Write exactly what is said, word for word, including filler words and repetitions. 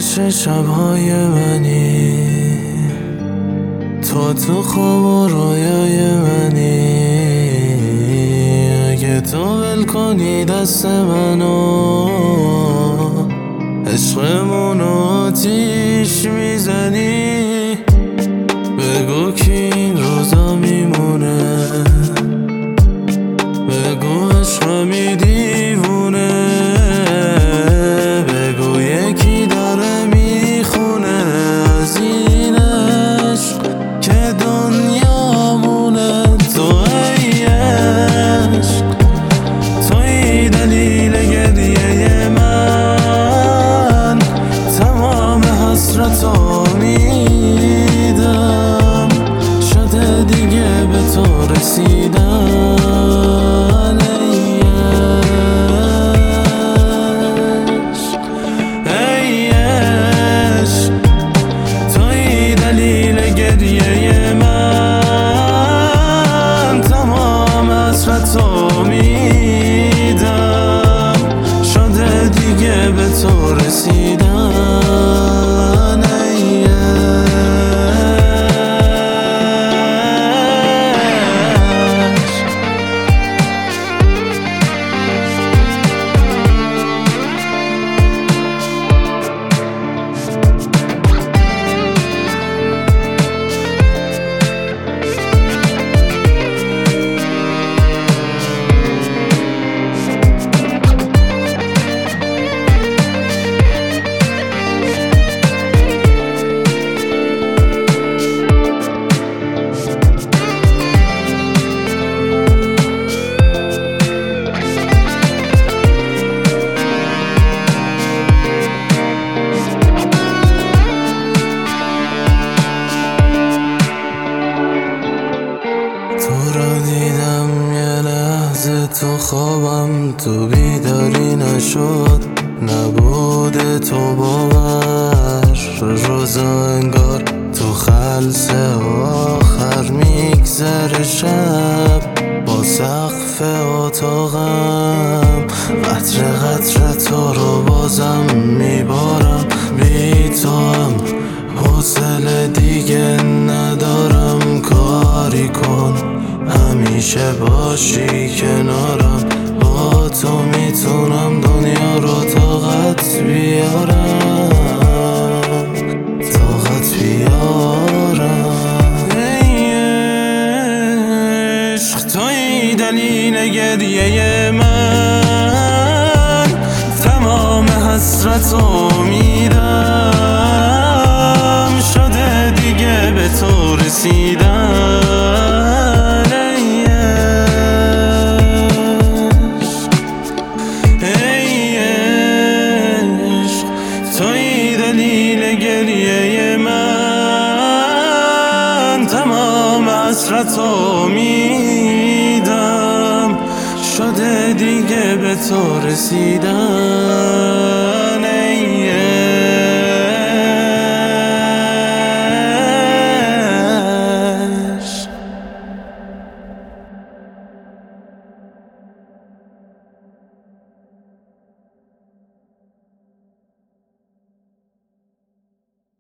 باشه شبهای منی، تو تو خواب و رویای منی. اگه تو ول کنی دست منو، عشقمونو آتیش میزنی. بگو که این روزا میمونه، بگو عشقمی دیوونه، بگو یکی داره میخونه از این عشق که دنیامونه. تو ای عشق، توی دلیل گریه من، تمام حسرتو میدم، شده دیگه به تو رسیدن. ای عشق، توی دلیل گریه من، تمام حسرتو میدم، شده دیگه به تو رسیدن. ای تو رو دیدم یه لحظه تو خوابم، تو بیداری نشد، نبوده تو باور. روزا انگار تو خلصه آخر میگذره شب، با سقف اتاقم قطره قطره تو رو بازم میبارم. بی تو هم حوصله دیگه ندارم، کاری کن همیشه باشی کنارم. با تو میتونم دنیا رو طاقت بیارم، طاقت بیارم. ای عشق، توی دلیل گریه من، تمام حسرتو میدم، شده دیگه به تو رسیدن. ای عشق، ای عشق، توی دلیل گریه من، تمام حسرتو میدم، شده دیگه به تو رسیدن.